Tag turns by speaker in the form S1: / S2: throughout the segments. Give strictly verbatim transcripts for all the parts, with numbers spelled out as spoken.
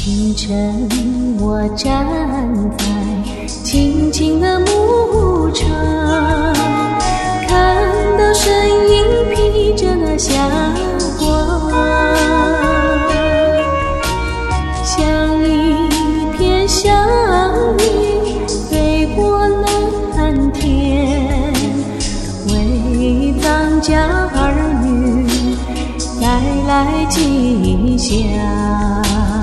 S1: 清晨，我站在青青的牧场，看到身影披着那霞光，像一片祥云飞过蓝天，为藏家儿女带来吉祥。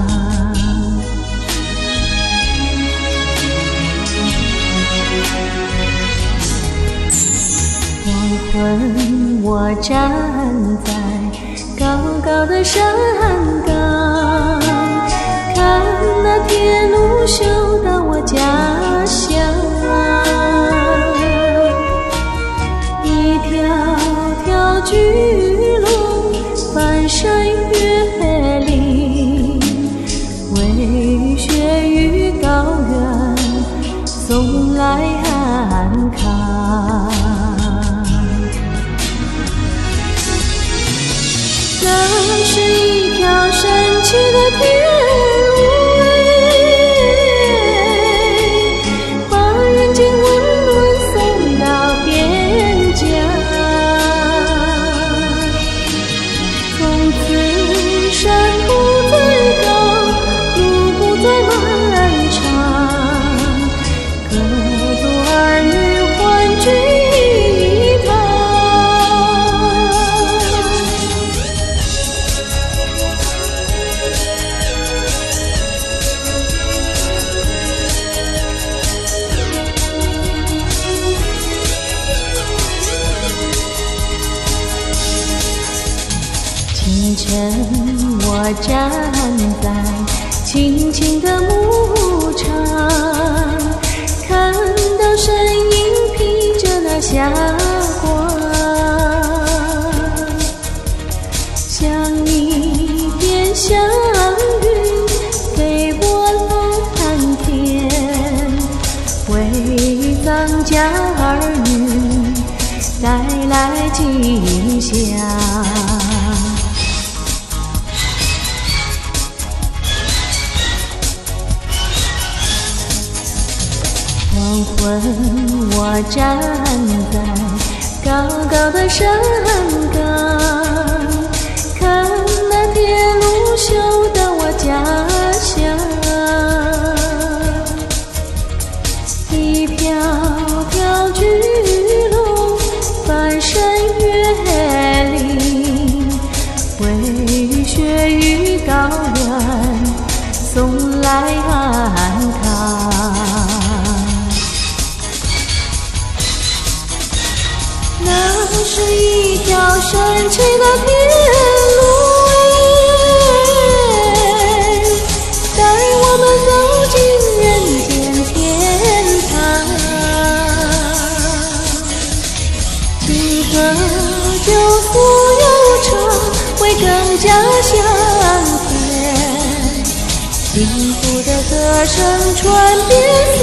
S1: 黄昏，我站在高高的山岗，看那天路修到我家乡，一条条巨龙翻山越岭，为雪与高原送来安康。那是一条神奇的天路，把人间温暖送到边疆。从此山不再高，路不再漫长，各族儿女欢聚清晨，我站在青青的牧场，看到身影披着那霞光，像一片祥云飞过蓝天，为藏家儿女带来吉祥。黄昏，我站在高高的山岗，看那天路修到我家乡，一条条巨龙翻山越岭，为雪与高原送来安康。那是一条神奇的天路，带我们走进人间天堂。今河酒福悠长，为更家乡添幸福的歌声传遍